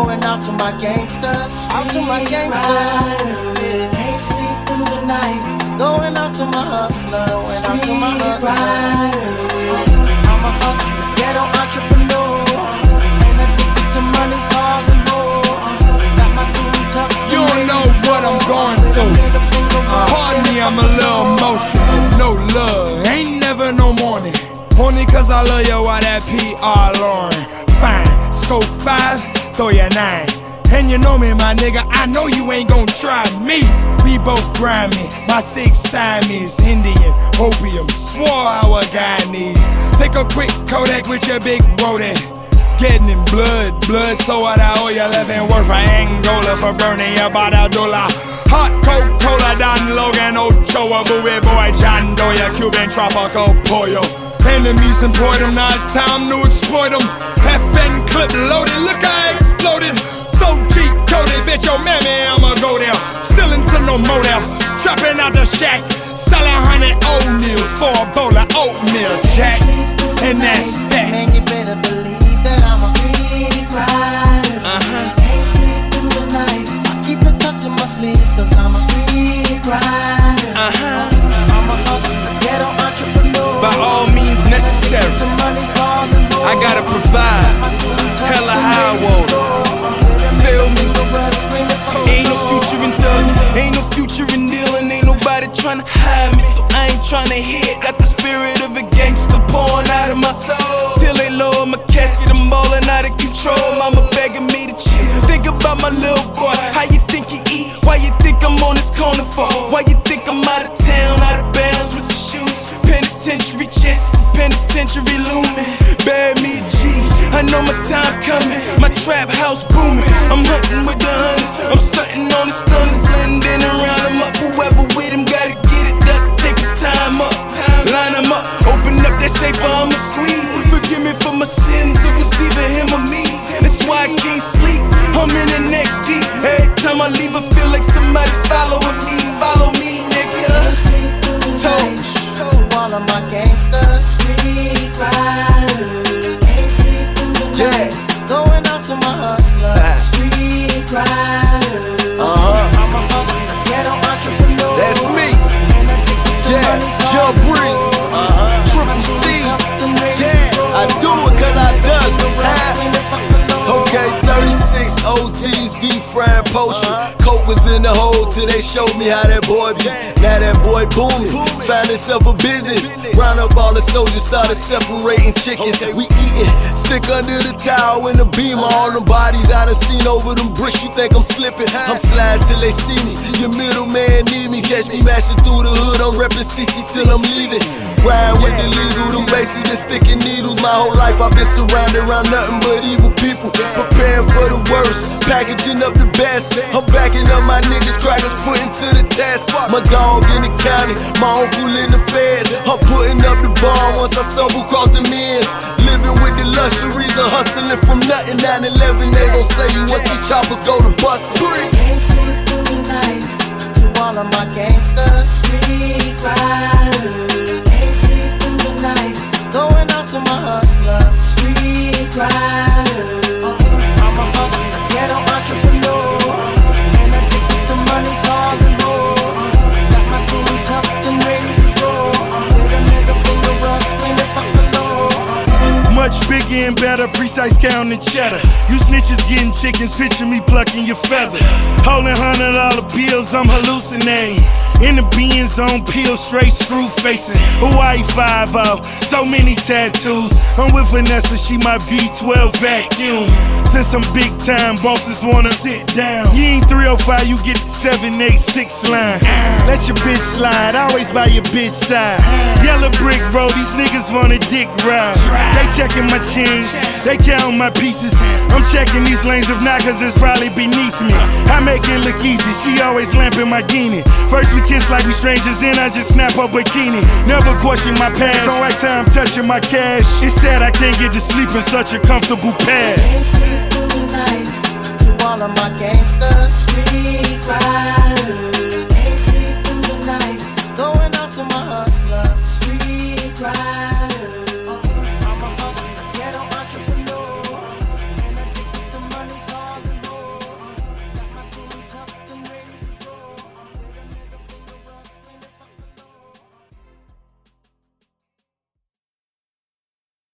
Going out to my gangsters, out to my gangsters. Can't sleep through the night. Going out to my hustler, going out to my hustler. I'm a hustler, ghetto entrepreneur, and addicted to money, cars, and hoes. Got my tune tucked. You don't know what I'm going through. Pardon me, I'm a little emotional. No love, ain't never no morning. Only cause I love you, why that PR Lauren. Fine, scope 5, throw your 9. And you know me, my nigga, I know you ain't gon' try me. We both grimy, my 6 Siamese, Indian, opium, swore our Guyanese. Take a quick Kodak with your big rodent. Getting in blood, so what I owe you 11 worth for Angola for burning your Badadula. Hot Coca-Cola, Don Logan, Ochoa, Bowie Boy, John Doe, Cuban tropical pollo. Enemies employed them, now it's time to exploit them. FN clip loaded, look I exploded. So G-coded, bitch, yo mammy, I'ma go there. Still into no motel, dropping out the shack. Selling 100 O'Neills for a bowl of oatmeal, Jack. And that's that. Man, you better believe that I'm a street rider. Can't sleep through the night. I keep it tucked in my sleeves, cause I'm a street rider. I'm a hustler, ghetto entrepreneur. By all means necessary, I gotta provide. Hella high water. Feel me? Ain't no future in thuggin', ain't no future in dealin'. Ain't nobody tryna hide me, so I ain't tryna hit. Got the spirit of a gangster pouring out of my soul. Till they lower my casket, I'm ballin' out of control. Mama begging me to chill. Think about my little boy, how you think he eat? Why you think I'm on this corner for? Why you think I'm out of town, out of bounds with the shoes? Penitentiary chest, penitentiary looming. Bad me a G, I know my time coming. My trap house booming. I'm hunting with the hunters, I'm stunting on the stunners. Blending around them up, whoever with him gotta get it up. Take your time up, line them up. Open up that safe, I'ma squeeze. Forgive me for my sins, it was either him or me. That's why I can't sleep, I'm in the neck deep. Every time I leave, I feel like somebody following me. Follow me, nigga. Toast to all of my gangsters, street riders. Can't sleep through the night. Going out to my hustler, street riders. I'm a hustler, ghetto entrepreneur. That's me. And addicted to money, Jump cars, Bree, and hoes. Triple C. Yeah, I do it cause I does it. Okay, 36 OZs, deep frying potion. Coke was in the hole till they showed me how that boy be. Now that boy booming, found himself a business. Round up all the soldiers, started separating chickens. We eating, stick under the towel in the beamer. All them bodies I done seen over them bricks. You think I'm slipping? I'm sliding till they see me. Your middleman need me, catch me mashing through the hood. I'm reppin' CC till I'm leaving. Ride with the legal, them bases been sticking needles. My whole life I've been surrounded around nothing but evil people. Preparing for the worst, packaging up the best. I'm backing up my niggas, crackers putting to the test. My dog in the county, my uncle in the feds. I'm putting up the bomb once I stumble across the men's. Living with the luxuries of hustling from nothing. 9/11, they gon' say you once these choppers go to bustin'. Can't sleep through the night. To all of my gangsters, street riders. Can't sleep through the night. going out to my hustler, street riders. I'm a hustler, ghetto entrepreneur, and addicted to money, cars, and hoes. Got my tune tucked and ready to go. With a middle finger up, screaming fuck the law. Much bigger and better, precise count and cheddar. You snitches getting chickens, picture me plucking your feather. Holding $100 bills, I'm hallucinating. In the beans on peel, straight screw facing. Hawaii 5-0, so many tattoos. I'm with Vanessa, she my V12 vacuum. Since I'm big time, bosses wanna sit down. You ain't 305, you get the 786 line. Let your bitch slide, always by your bitch side. Yellow brick road, these niggas want a dick ride. They checking my chains, they counting my pieces. I'm checking these lanes, if not, cause it's probably beneath me. I make it look easy, she always lamping my guinea. First we kiss like we strangers, then I just snap a bikini. Never question my past, don't ask how I'm touching my cash. It's sad I can't get to sleep in such a comfortable pad. Can't sleep through the night. To all of my gangsters, street riders. Can't sleep through the night. going out to my hustler.